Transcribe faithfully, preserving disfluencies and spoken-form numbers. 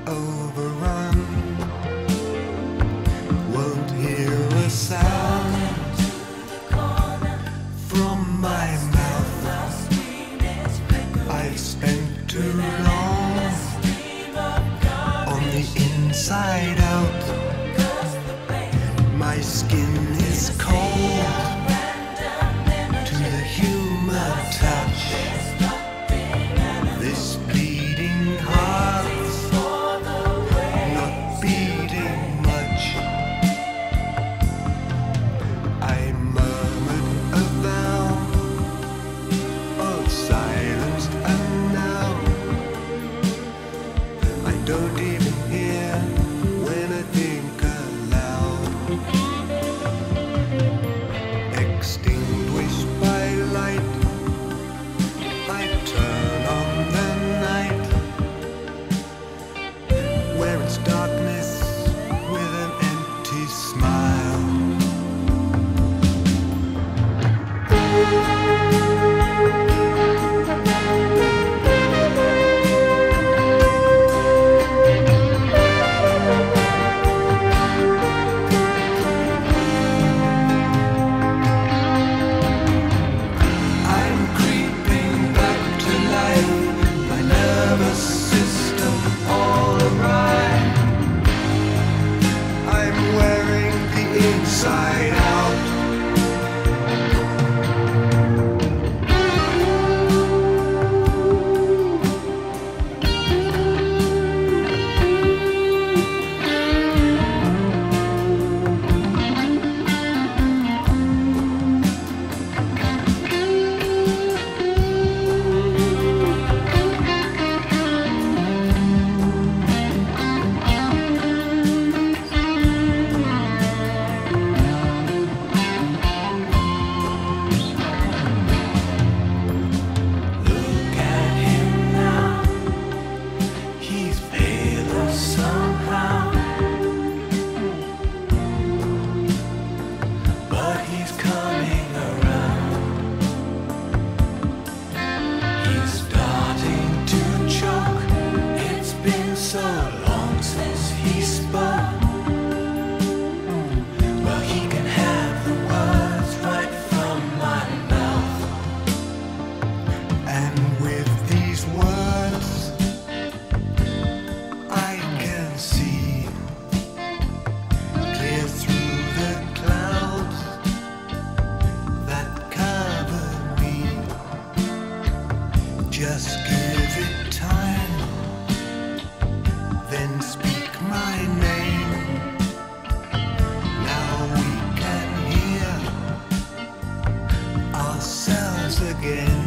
overrun. Won't hear a sound from my mouth. I've spent too long on the inside out. My skin is cold to the human touch. This bleeding heart's not beating much. I murmured a vow of silence, and now I don't even hear when I think aloud. Extinguished by light, I turn on the night, where it's darkness with an empty smile. Inside out. So long since he spoke. Well, he can have the words right from my mouth. And with these words I can see clear through the clouds that cover me. Just give it time, then speak my name. Now we can hear ourselves again.